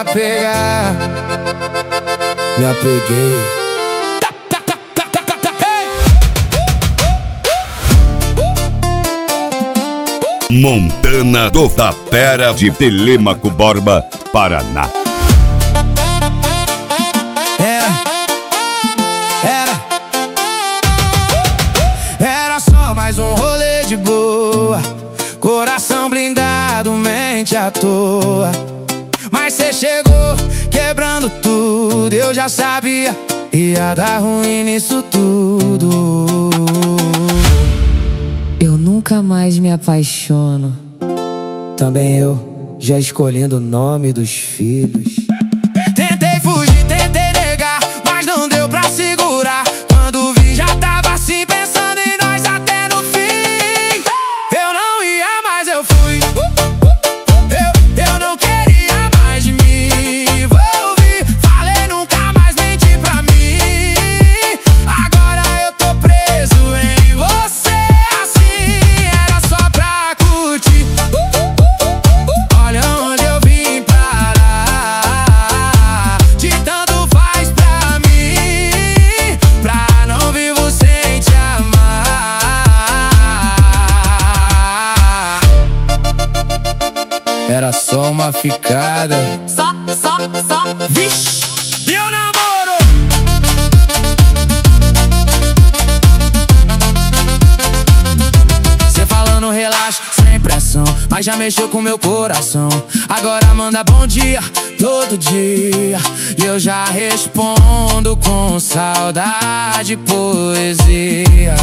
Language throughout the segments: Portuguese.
apegar. Me apeguei. Montana do Tapera de Telêmaco Borba, Paraná. Era só mais um rolê de boa, coração blindado, mente à toa. Mas cê chegou quebrando tudo, eu já sabia, ia dar ruim nisso tudo. Eu nunca mais me apaixono. Também eu, já escolhendo o nome dos filhos. Tentei fugir, tentei negar, mas não deu pra segurar. Quando vi já tava assim, pensando em nós até no fim. Eu não ia, mas eu fui. Eu não queria mais me envolver. Falei nunca mais mentir pra mim. Agora eu tô preso em você. Assim era só pra curtir. Olha onde eu vim parar. De tanto faz pra mim, pra não vivo sem te amar. Era só uma ficada. Só, vixe! Meu namoro! Cê falando relaxa, sem pressão, mas já mexeu com meu coração. Agora manda bom dia, todo dia, e eu já respondo com saudade, poesia.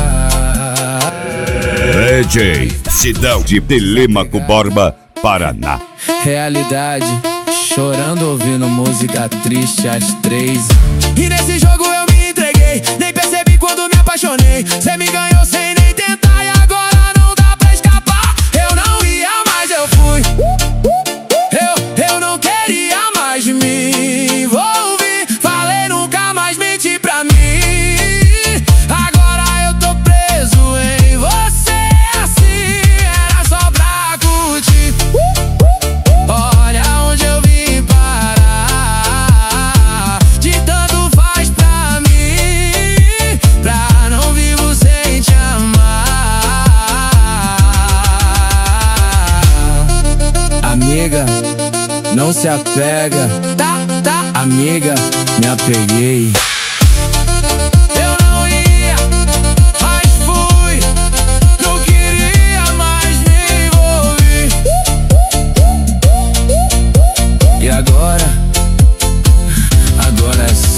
DJ Sidão de Telêmaco Borba, Paraná. Realidade, chorando ouvindo música triste às 3. E nesse jogo eu me entreguei, nem percebi quando me apaixonei. Cê me ganhou sem nem tentar e agora não dá pra escapar. Eu não ia, mas eu fui. Eu não queria mais me envolver. Falei nunca mais mentir pra mim. Agora eu tô preso em você. Assim era só pra curtir. Olha onde eu vim parar. De tanto faz pra mim, pra não vivo sem te amar. Amiga, não se apega. Amiga, me apeguei. Eu não ia, mas fui. Não queria mais me envolver. E agora é